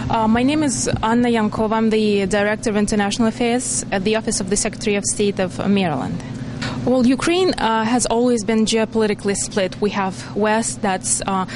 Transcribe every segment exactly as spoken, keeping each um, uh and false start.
Uh, my name is Anna Yankova. I'm the Director of International Affairs at the Office of the Secretary of State of Maryland. Well, Ukraine uh, has always been geopolitically split. We have West, that's uh,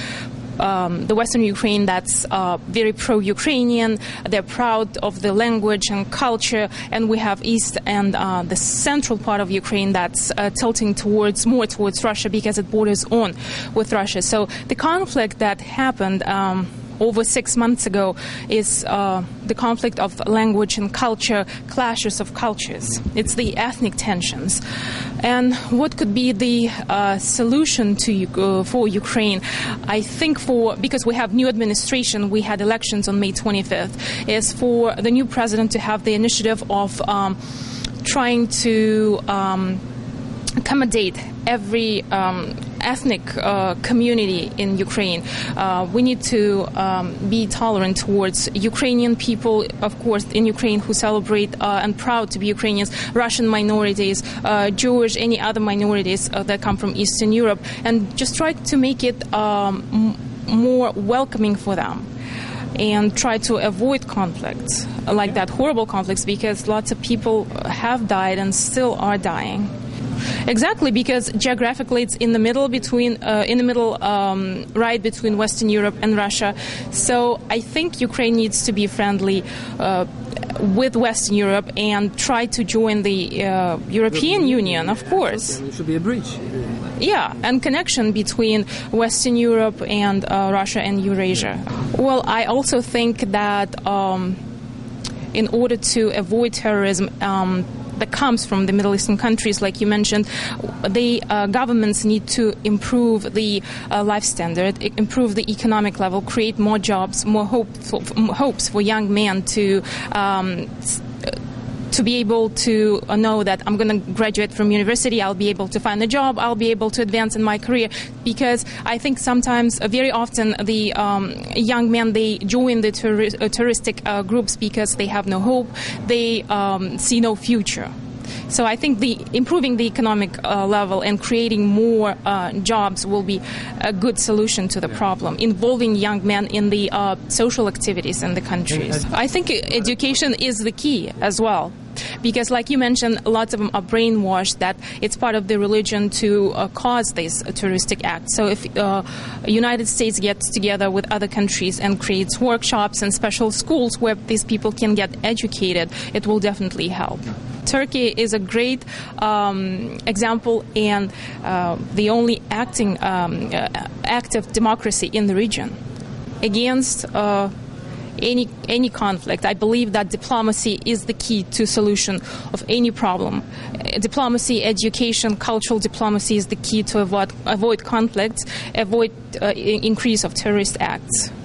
um, the Western Ukraine, that's uh, very pro-Ukrainian. They're proud of the language and culture. And we have East and uh, the central part of Ukraine that's uh, tilting towards more towards Russia because it borders on with Russia. So the conflict that happened Um, over six months ago is uh, the conflict of language and culture, clashes of cultures. It's the ethnic tensions. And what could be the uh, solution to uh, for Ukraine? I think for, because we have new administration, we had elections on May twenty-fifth, is for the new president to have the initiative of um, trying to um, accommodate every um, ethnic uh, community in Ukraine. Uh, we need to um, be tolerant towards Ukrainian people, of course, in Ukraine who celebrate uh, and proud to be Ukrainians, Russian minorities, uh, Jewish, any other minorities uh, that come from Eastern Europe, and just try to make it um, m- more welcoming for them. And try to avoid conflicts like that, horrible conflicts, because lots of people have died and still are dying. Exactly, because geographically it's in the middle between, uh, in the middle, um, right between Western Europe and Russia. So I think Ukraine needs to be friendly uh, with Western Europe and try to join the uh, European Union, of course. There should be a bridge. Yeah, and connection between Western Europe and uh, Russia and Eurasia. Well, I also think that um, in order to avoid terrorism, um, that comes from the Middle Eastern countries, like you mentioned, the uh, governments need to improve the uh, life standard, improve the economic level, create more jobs, more hope for, hopes for young men to um, to be able to know that I'm going to graduate from university, I'll be able to find a job, I'll be able to advance in my career. Because I think sometimes, uh, very often, the um, young men, they join the terri- uh, terroristic uh, groups because they have no hope, they um, see no future. So I think the improving the economic uh, level and creating more uh, jobs will be a good solution to the problem, involving young men in the uh, social activities in the countries. I think education is the key as well. Because, like you mentioned, lots of them are brainwashed that it's part of their religion to uh, cause these uh, terroristic acts. So if uh, United States gets together with other countries and creates workshops and special schools where these people can get educated, it will definitely help. Turkey is a great um, example and uh, the only acting um, uh, active democracy in the region against uh, Any any conflict. I believe that diplomacy is the key to solution of any problem. Uh, diplomacy, education, cultural diplomacy is the key to avoid avoid conflicts, avoid uh, increase of terrorist acts.